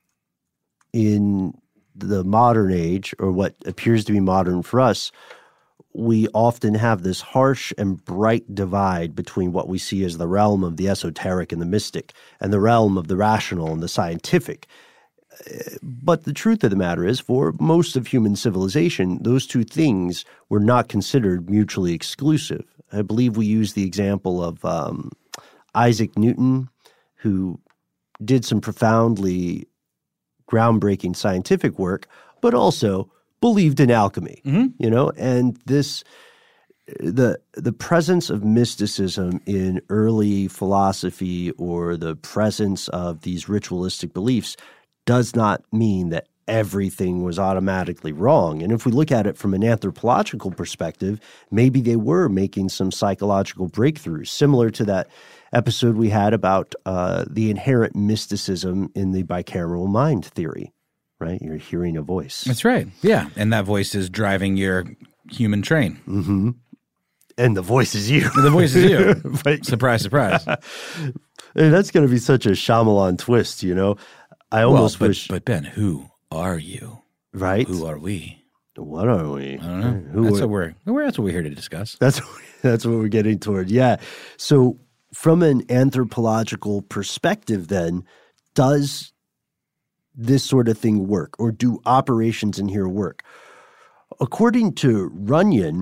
in the modern age, or what appears to be modern for us, we often have this harsh and bright divide between what we see as the realm of the esoteric and the mystic, and the realm of the rational and the scientific. but the truth of the matter is, for most of human civilization, those two things were not considered mutually exclusive. I believe we use the example of um, Isaac Newton, who did some profoundly groundbreaking scientific work, but also believed in alchemy, mm-hmm. you know, and this the the presence of mysticism in early philosophy or the presence of these ritualistic beliefs does not mean that everything was automatically wrong. And if we look at it from an anthropological perspective, maybe they were making some psychological breakthroughs, similar to that episode we had about uh, the inherent mysticism in the bicameral mind theory, right? You're hearing a voice. That's right. Yeah. And that voice is driving your human train. Mm-hmm. And the voice is you. And the voice is you. But, surprise, surprise. And that's going to be such a Shyamalan twist, you know? I almost well, but, wish. But Ben, who are you? Right? Who are we? What are we? I don't know. Who that's, are, what we're, that's what we're here to discuss. That's, that's what we're getting toward. Yeah. So from an anthropological perspective then, does this sort of thing work? Or do operations in here work? According to Runyon,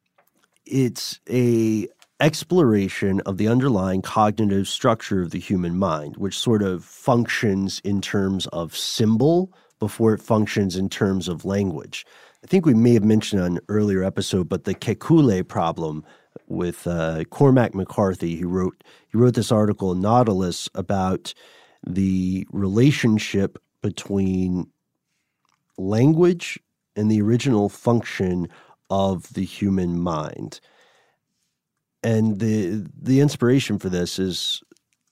it's a exploration of the underlying cognitive structure of the human mind, which sort of functions in terms of symbol before it functions in terms of language. I think we may have mentioned on an earlier episode, but the Kekulé problem with uh, Cormac McCarthy, he wrote he wrote this article in Nautilus about the relationship between language and the original function of the human mind. And the the inspiration for this is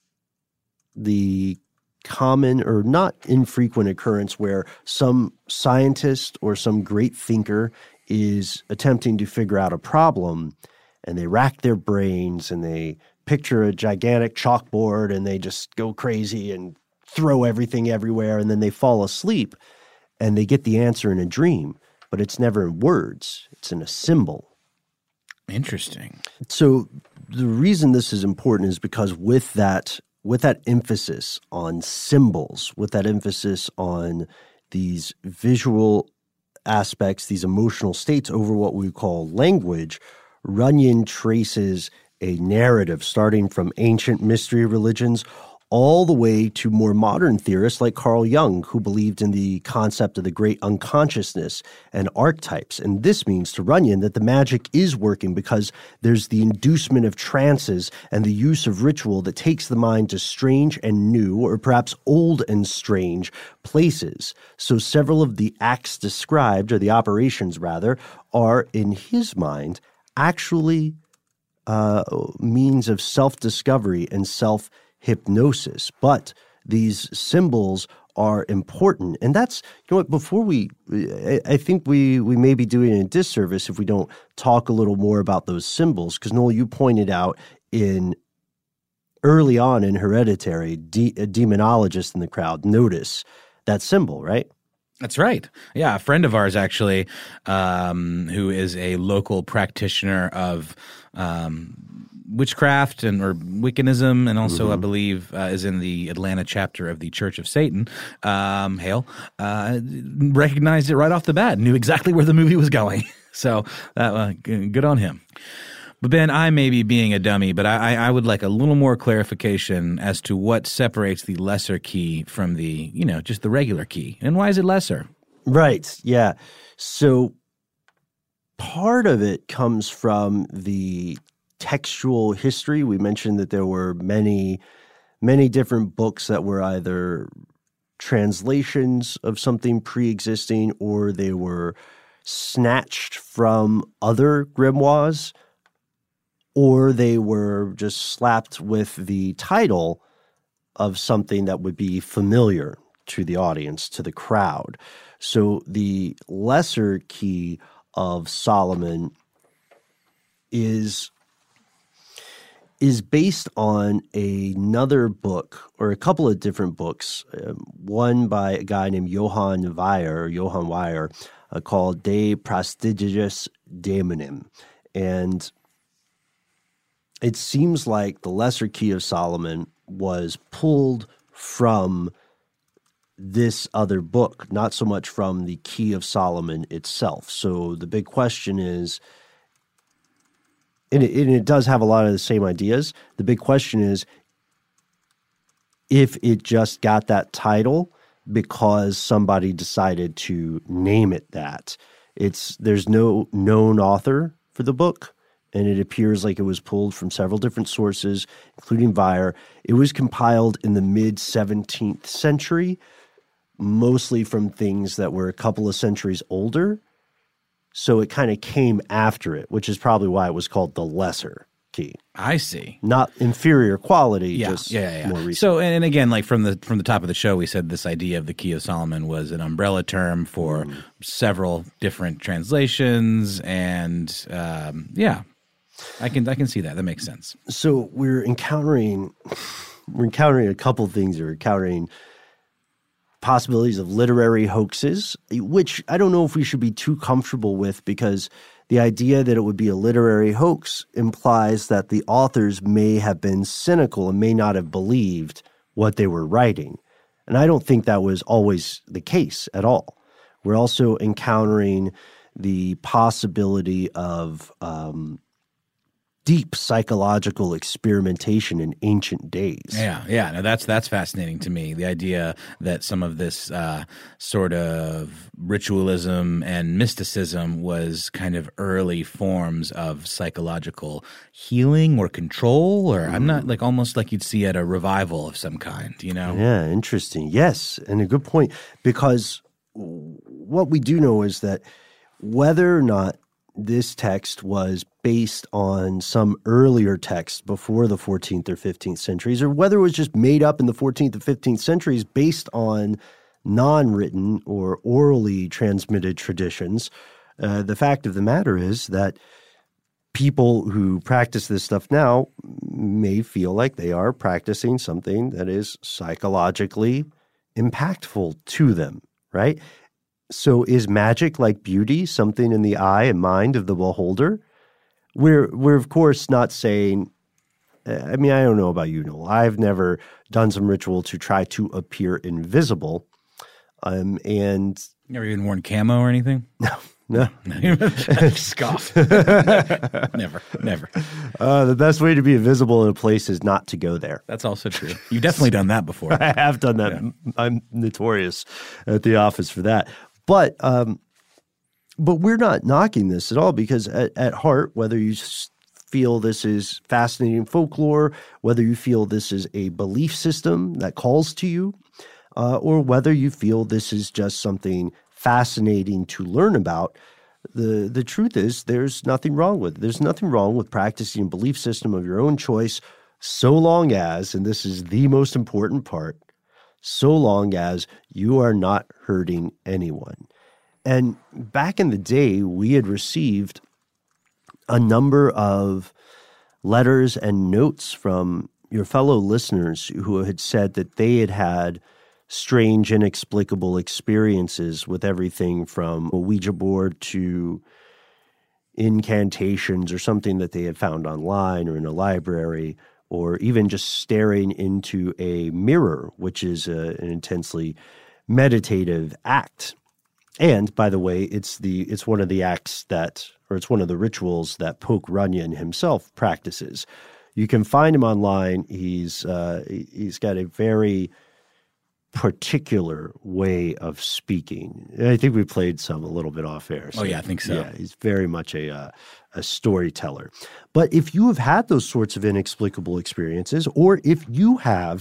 the common or not infrequent occurrence where some scientist or some great thinker is attempting to figure out a problem, and they rack their brains and they picture a gigantic chalkboard and they just go crazy and throw everything everywhere, and then they fall asleep and they get the answer in a dream, but it's never in words, it's in a symbol. Interesting. So the reason this is important is because with that with that emphasis on symbols, with that emphasis on these visual aspects, these emotional states over what we call language, Runyon traces a narrative starting from ancient mystery religions all the way to more modern theorists like Carl Jung, who believed in the concept of the great unconsciousness and archetypes. And this means to Runyon that the magic is working because there's the inducement of trances and the use of ritual that takes the mind to strange and new, or perhaps old and strange, places. So several of the acts described, or the operations rather, are, in his mind, actually uh, means of self-discovery and self hypnosis, but these symbols are important. And that's, you know what, before we, I, I think we, we may be doing a disservice if we don't talk a little more about those symbols, because Noel, you pointed out in early on in Hereditary, de- a demonologist in the crowd notice that symbol, right? That's right. Yeah, a friend of ours actually, um, who is a local practitioner of um, witchcraft and or Wiccanism, and also mm-hmm. I believe uh, is in the Atlanta chapter of the Church of Satan. Um, Hale uh, recognized it right off the bat, knew exactly where the movie was going. So uh, good on him. But Ben, I may be being a dummy, but I, I would like a little more clarification as to what separates the lesser key from the, you know, just the regular key, and why is it lesser? Right. Yeah. So part of it comes from the textual history. We mentioned that there were many, many different books that were either translations of something pre-existing or they were snatched from other grimoires, or they were just slapped with the title of something that would be familiar to the audience, to the crowd. So the lesser key of Solomon is is based on another book, or a couple of different books, um, one by a guy named Johann Weyer, Johann Weyer, uh, called De Prestigiis Daemonim. And it seems like the lesser key of Solomon was pulled from this other book, not so much from the Key of Solomon itself. So the big question is, and it, and it does have a lot of the same ideas. The big question is, if it just got that title because somebody decided to name it that. It's there's no known author for the book, and it appears like it was pulled from several different sources, including Weyer. It was compiled in the mid-seventeenth century, mostly from things that were a couple of centuries older. So it kind of came after it, which is probably why it was called the Lesser Key. I see. Not inferior quality, Yeah, just yeah, yeah. more recent. So, and, and again, like from the from the top of the show, we said this idea of the Key of Solomon was an umbrella term for Mm. several different translations, and um, yeah, I can I can see that. That makes sense. So we're encountering we're encountering a couple things. We're encountering possibilities of literary hoaxes, which I don't know if we should be too comfortable with, because the idea that it would be a literary hoax implies that the authors may have been cynical and may not have believed what they were writing. And I don't think that was always the case at all. We're also encountering the possibility of um, deep psychological experimentation in ancient days. Yeah, yeah. No, that's that's fascinating to me. The idea that some of this uh, sort of ritualism and mysticism was kind of early forms of psychological healing or control, or I'm not like almost like you'd see at a revival of some kind, you know? Yeah, interesting. Yes, and a good point, because what we do know is that whether or not this text was based on some earlier text before the fourteenth or fifteenth centuries, or whether it was just made up in the fourteenth or fifteenth centuries based on non-written or orally transmitted traditions, uh, the fact of the matter is that people who practice this stuff now may feel like they are practicing something that is psychologically impactful to them, right? So is magic, like beauty, something in the eye and mind of the beholder? We're, we're of course, not saying – I mean, I don't know about you, Noel. I've never done some ritual to try to appear invisible. Um, and – Never even worn camo or anything? No. No. Scoff. Never, never. Uh, the best way to be invisible in a place is not to go there. That's also true. You've definitely done that before. I have done that. Yeah. I'm notorious at the office for that. But um, but we're not knocking this at all, because at, at heart, whether you feel this is fascinating folklore, whether you feel this is a belief system that calls to you, uh, or whether you feel this is just something fascinating to learn about, the the truth is there's nothing wrong with it. There's nothing wrong with practicing a belief system of your own choice, so long as, and this is the most important part, so long as you are not hurting anyone. And back in the day, we had received a number of letters and notes from your fellow listeners who had said that they had had strange, inexplicable experiences with everything from a Ouija board to incantations or something that they had found online or in a library, or even just staring into a mirror, which is a, an intensely meditative act. And by the way, it's the it's one of the acts that, or it's one of the rituals that Poke Runyon himself practices. You can find him online. He's uh, he's got a very particular way of speaking. I think we played some a little bit off air. So, oh yeah, I think so. Yeah, he's very much a uh, a storyteller. But if you have had those sorts of inexplicable experiences, or if you have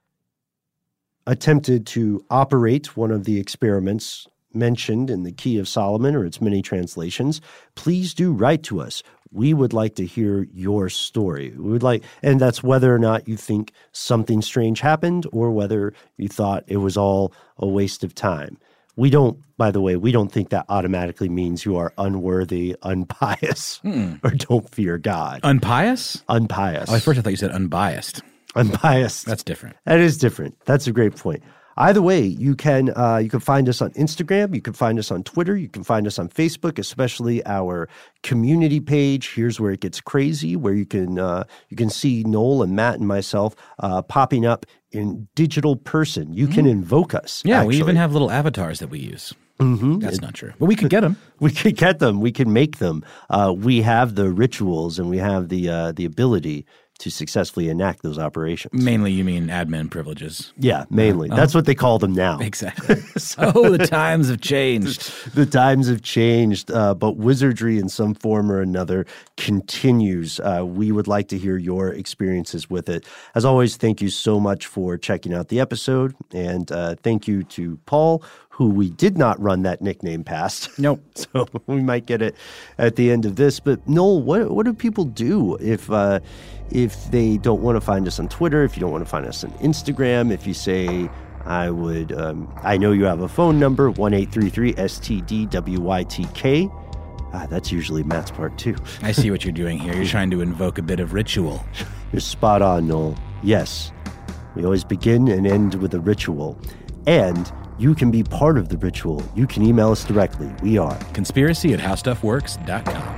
attempted to operate one of the experiments mentioned in the Key of Solomon or its many translations, please do write to us. We would like to hear your story. We would like, and that's whether or not you think something strange happened or whether you thought it was all a waste of time. We don't, by the way, we don't think that automatically means you are unworthy, unpious, hmm. or don't fear God. Unpious? Unpious. Oh, at first I thought you said unbiased. Unbiased. That's different. That is different. That's a great point. Either way, you can uh, you can find us on Instagram, you can find us on Twitter, you can find us on Facebook, especially our community page. Here's where it gets crazy, where you can uh, you can see Noel and Matt and myself uh, popping up in digital person. You can invoke us. Yeah, actually. we even have little avatars that we use. Mm-hmm. That's it, not true. But we could get them. We could get them. We can make them. Uh, we have the rituals and we have the uh, the ability to successfully enact those operations. Mainly, you mean admin privileges. Yeah, mainly. Uh, That's what they call them now. Exactly. so, oh, the times have changed. The times have changed, uh, but wizardry in some form or another continues. Uh, we would like to hear your experiences with it. As always, thank you so much for checking out the episode, and uh, thank you to Paul, who we did not run that nickname past. Nope. So we might get it at the end of this. But Noel, what what do people do if uh, if they don't want to find us on Twitter, if you don't want to find us on Instagram, if you say, I would, um, I know you have a phone number, one eight three three S T D W Y T K. Ah, that's usually Matt's part too. I see what you're doing here. You're trying to invoke a bit of ritual. You're spot on, Noel. Yes. We always begin and end with a ritual. And you can be part of the ritual. You can email us directly. We are conspiracy at how stuff works dot com.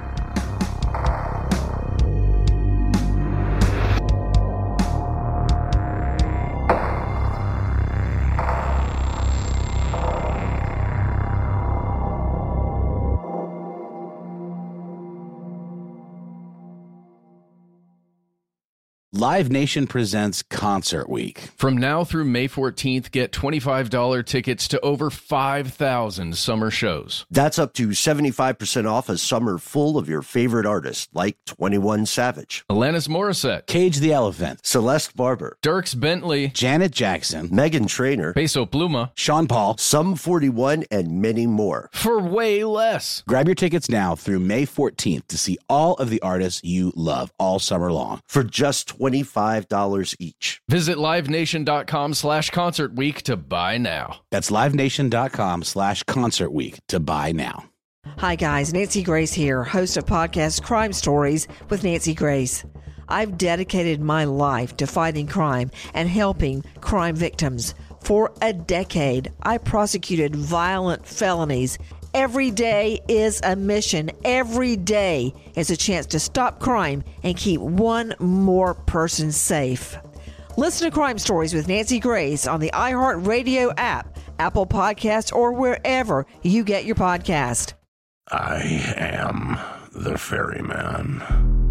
Live Nation presents Concert Week. From now through May fourteenth, get twenty-five dollars tickets to over five thousand summer shows. That's up to seventy-five percent off a summer full of your favorite artists, like twenty-one Savage, Alanis Morissette, Cage the Elephant, Celeste Barber, Dierks Bentley, Janet Jackson, Meghan Trainor, Peso Pluma, Sean Paul, Sum forty-one, and many more. For way less. Grab your tickets now through May fourteenth to see all of the artists you love all summer long for just twenty-five dollars each. Visit livenation.com slash concert week to buy now. That's livenation.com slash concert week to buy now. Hi, guys. Nancy Grace here, host of podcast Crime Stories with Nancy Grace. I've dedicated my life to fighting crime and helping crime victims. For a decade, I prosecuted violent felonies. Every day is a mission. Every day is a chance to stop crime and keep one more person safe. Listen to Crime Stories with Nancy Grace on the iHeartRadio app, Apple Podcasts, or wherever you get your podcast. I am the ferryman.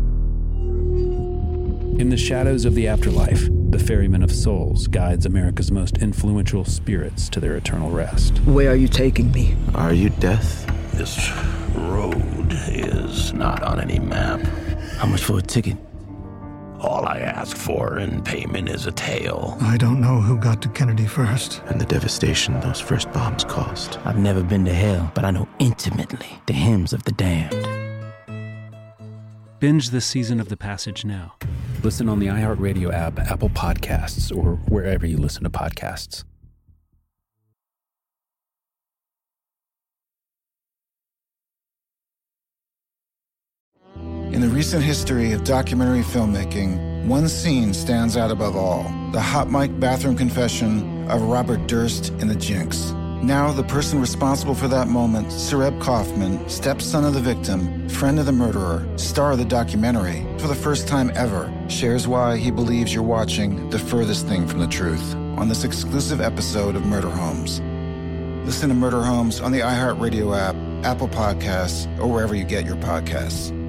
In the shadows of the afterlife, the Ferryman of Souls guides America's most influential spirits to their eternal rest. Where are you taking me? Are you death? This road is not on any map. How much for a ticket? All I ask for in payment is a tale. I don't know who got to Kennedy first. And the devastation those first bombs caused. I've never been to hell, but I know intimately the hymns of the damned. Binge this season of The Passage now. Listen on the iHeartRadio app, Apple Podcasts, or wherever you listen to podcasts. In the recent history of documentary filmmaking, one scene stands out above all: the hot mic bathroom confession of Robert Durst in The Jinx. Now, the person responsible for that moment, Sareb Kaufman, stepson of the victim, friend of the murderer, star of the documentary, for the first time ever, shares why he believes you're watching the furthest thing from the truth on this exclusive episode of Murder Homes. Listen to Murder Homes on the iHeartRadio app, Apple Podcasts, or wherever you get your podcasts.